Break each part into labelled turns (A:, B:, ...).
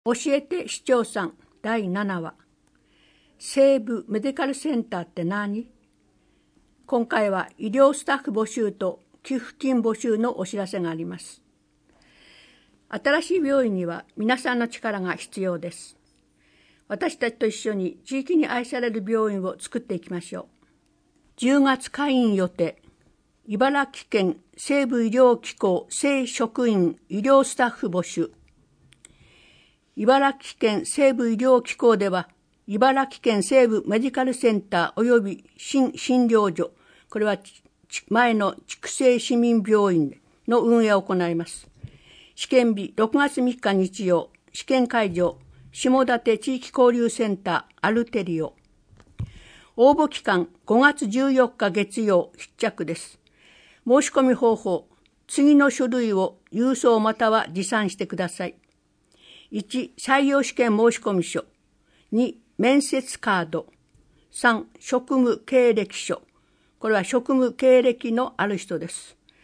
A: 教えて市長さん第7話。西部メディカルセンターって何？今回は医療スタッフ募集と寄付金募集のお知らせがあります。新しい病院には皆さんの力が必要です。私たちと一緒に地域に愛される病院を作っていきましょう。10月開院予定。茨城県西部医療機構正職員医療スタッフ募集。茨城県西部医療機構では、茨城県西部メディカルセンター及び新診療所、これは前の筑西市民病院の運営を行います。試験日6月3日日曜、試験会場、下館地域交流センターアルテリオ。応募期間5月14日月曜必着です。申し込み方法、次の書類を郵送または持参してください。1、採用試験申込書。2、面接カード。3、職務経歴書。これは職務経歴のある人です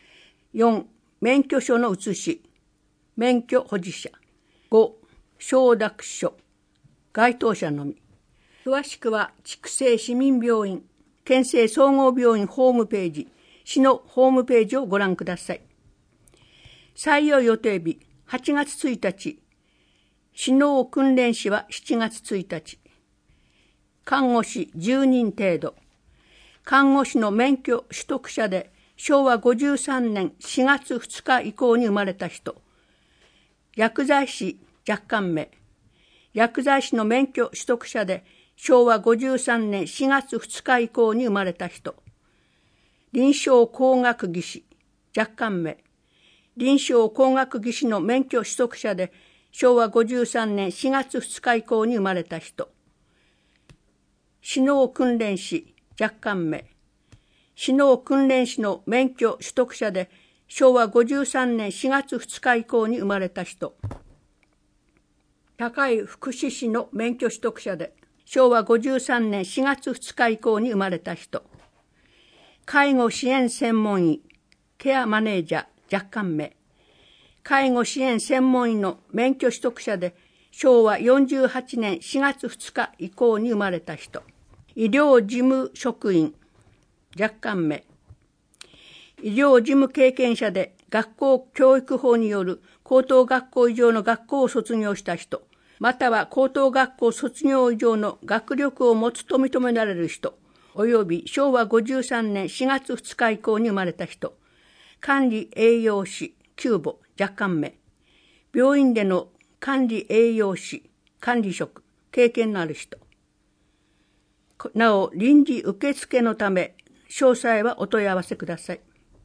A: 。4、免許証の写し。免許保持者。5、承諾書。該当者のみ。詳しくは、筑西市民病院、県西総合病院ホームページ、市のホームページをご覧ください。採用予定日、8月1日。指導訓練士は7月1日。看護師10人程度。看護師の免許取得者で昭和53年4月2日以降に生まれた人。薬剤師若干名。薬剤師の免許取得者で昭和53年4月2日以降に生まれた人。臨床工学技師若干名。臨床工学技師の免許取得者で昭和53年4月2日以降に生まれた人。指導訓練士若干名。指導訓練士の免許取得者で昭和53年4月2日以降に生まれた人。社会福祉士の免許取得者で昭和53年4月2日以降に生まれた人。介護支援専門医、ケアマネージャー若干名。介護支援専門医の免許取得者で昭和48年4月2日以降に生まれた人。医療事務職員若干名。医療事務経験者で学校教育法による高等学校以上の学校を卒業した人、または高等学校卒業以上の学力を持つと認められる人、および昭和53年4月2日以降に生まれた人。管理栄養士9母若干名。病院での管理栄養士、管理職、経験のある人。なお、臨時受付のため、詳細はお問い合わせください。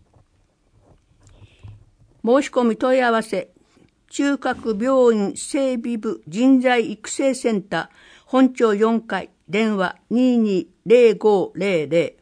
A: 申し込み問い合わせ、中核病院整備部人材育成センター、本町4階、電話220500。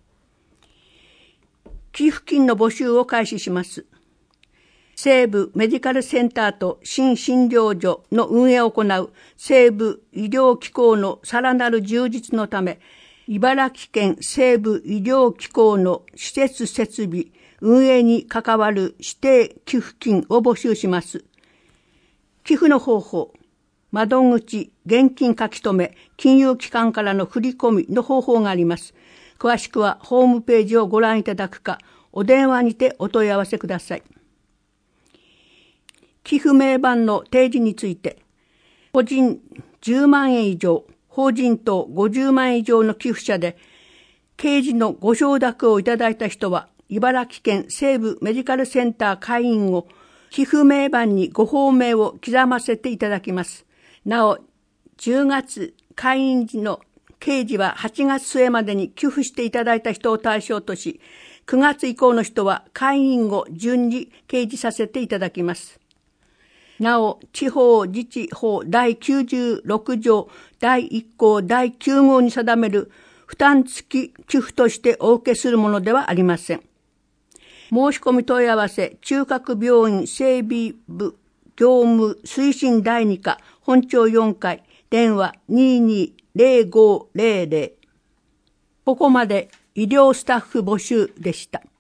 A: 寄付金の募集を開始します。西部メディカルセンターと新診療所の運営を行う西部医療機構のさらなる充実のため、茨城県西部医療機構の施設設備、運営に関わる指定寄付金を募集します。寄付の方法、窓口、現金書き留め、金融機関からの振り込みの方法があります。詳しくはホームページをご覧いただくか、お電話にてお問い合わせください。寄付名板の提示について、個人10万円以上、法人等50万円以上の寄付者で、掲示のご承諾をいただいた人は、茨城県西部メディカルセンター会員を、寄付名板にご報名を刻ませていただきます。なお、10月会員時の掲示は8月末までに寄付していただいた人を対象とし、9月以降の人は会員を順に掲示させていただきます。なお、地方自治法第96条第1項第9号に定める負担付き寄付としてお受けするものではありません。申し込み問い合わせ、中核病院整備部業務推進第2課本町4階電話220500。ここまで医療スタッフ募集でした。